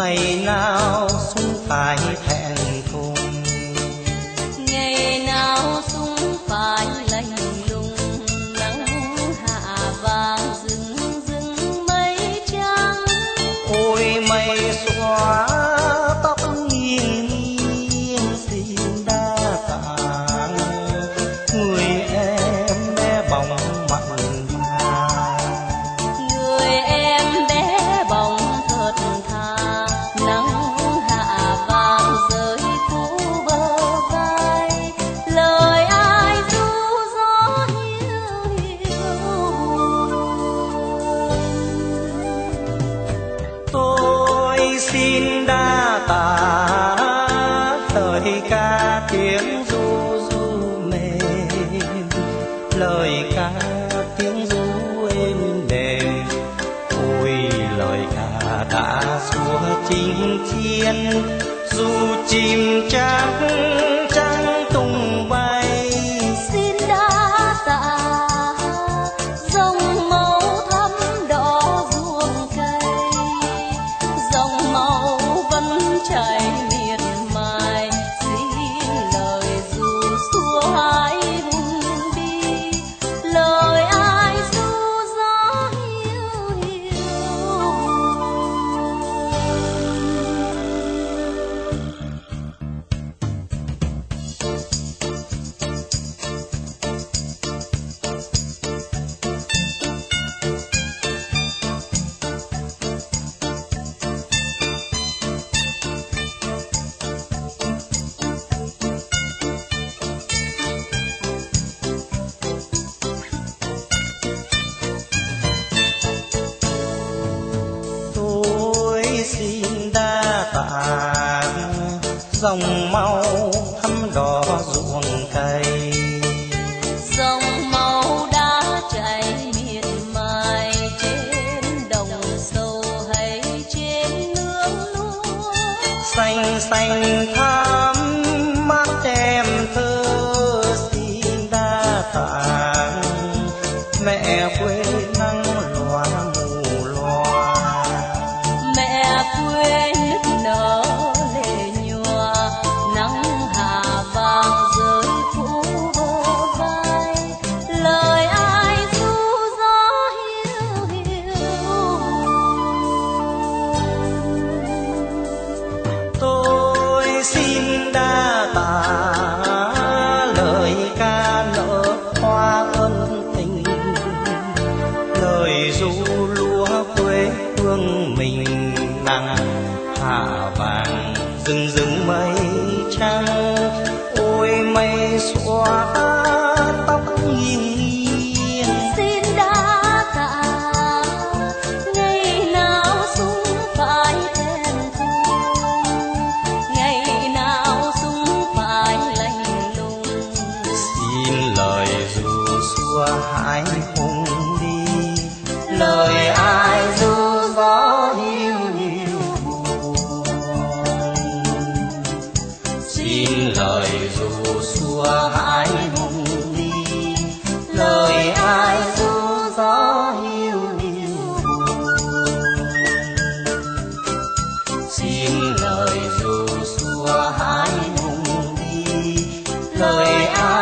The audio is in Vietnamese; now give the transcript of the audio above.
ngày nào xuân phải thẹn thùng, ngày nào xuân phải lạnh lùng, nắng hạ vàng rừng rừng mây trắng. ôi mây xóa tóc nghiêng nghiêng xin đa tạ người em bé bỏng mặn mà. Người em bé bỏng thật thà, nắng hạ vàng rơi phủ bờ vai, lời ai ru gió hiu hiu. Tôi xin đa tạ lời ca tiếng ru ru mềm, lời ca tiếng ru êm đềm. Ôi lời ca đã xua chinh chiến, dù chim trắng trắng tung bay. Xin đa tạ dòng màu thắm đỏ ruộng cây, dòng màu vẫn chảy miệt mài. Xin lời ru xua hai vùng bi, lời ai ru gió hiu hiu. Tôi xin đa tạ dòng máu thắm đỏ ruộng cây, Dòng máu đã chảy miệt mài trên đồng sâu hay trên nương lúa. xanh xanh thắm mát em thơ. Xin đa tạ mẹ quê nắng loa mù loa, Mẹ quê nức nở lệ nhòa, nắng hạ vàng rơi phủ bờ vai, lời ai ru gió hiu hiu. tôi xin đa tạ lời ca nở hoa ân tình, lời ru lúa quê hương mình nắng hạ vàng rừng rừng mây trắng. Ôi mây xóa tóc nghiêng nghiêng. Xin đa tạ ngày nào xuân phải thẹn thùng, ngày nào xuân phải lạnh lùng. Xin lời ru xua hai hùng đi, lời ai ru gió hiu hiu buồn. Xin lời ru xua hai hùng đi, lời ai ru gió hiu hiu buồn. Xin lời ru xua hai hùng đi, lời ai